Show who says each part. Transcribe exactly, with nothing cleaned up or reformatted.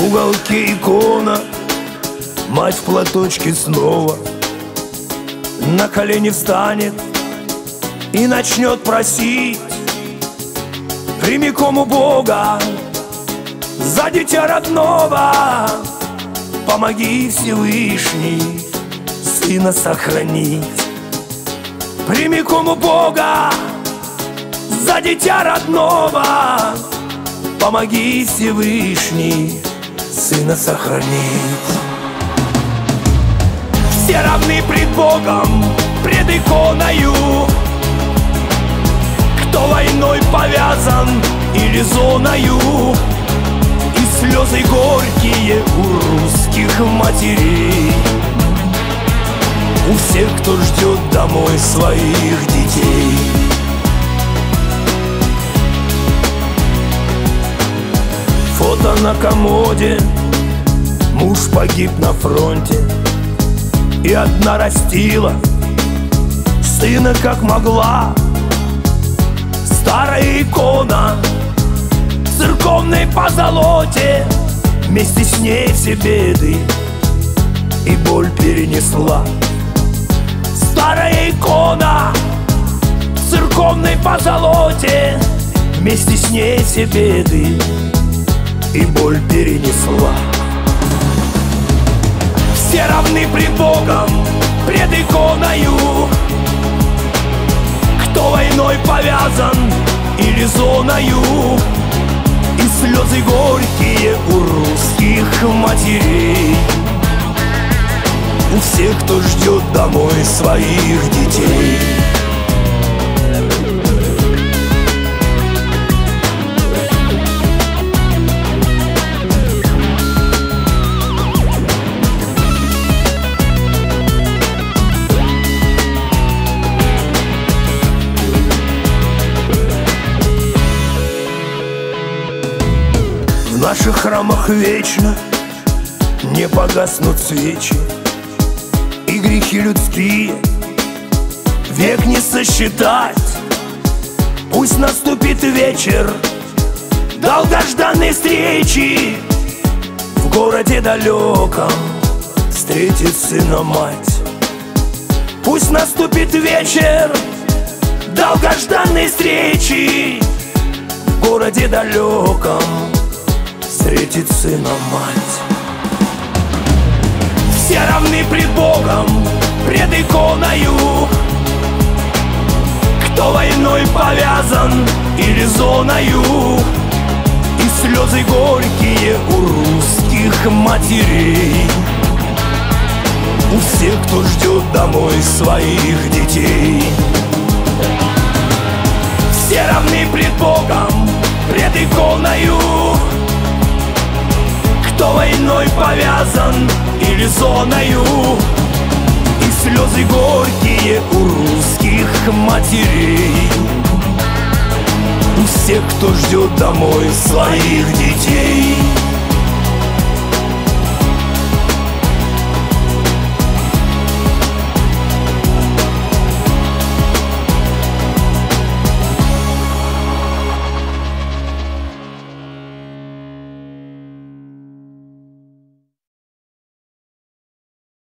Speaker 1: В уголке икона, мать в платочке снова на колени встанет и начнет просить прямиком у Бога за дитя родного. Помоги, Всевышний, сына сохранить. Прямиком у Бога за дитя родного. Помоги, Всевышний, сына сохранить. Все равны пред Богом, пред иконою. Кто войной повязан или зоною, и слезы горькие у русских матерей, у всех, кто ждет домой своих детей. Фото на комоде, муж погиб на фронте, и одна растила сына как могла. Старая икона в церковной позолоте вместе с ней все беды и боль перенесла. Старая икона в церковной позолоте вместе с ней все беды и боль перенесла. Все равны пред Богом, пред иконою. Кто войной повязан или зоною, и слезы горькие у русских матерей, у всех, кто ждет домой своих детей. В наших храмах вечно не погаснут свечи, и грехи людские век не сосчитать. Пусть наступит вечер долгожданной встречи, в городе далеком встретит сына мать. Пусть наступит вечер долгожданной встречи, в городе далеком встретит сына мать. Все равны пред Богом, пред иконою. Кто войной повязан или зоною, и слезы горькие у русских матерей, у всех, кто ждет домой своих детей. Все равны пред Богом, пред иконою. Кто войной повязан или зоною, и слезы горькие у русских матерей, у всех, кто ждет домой своих детей.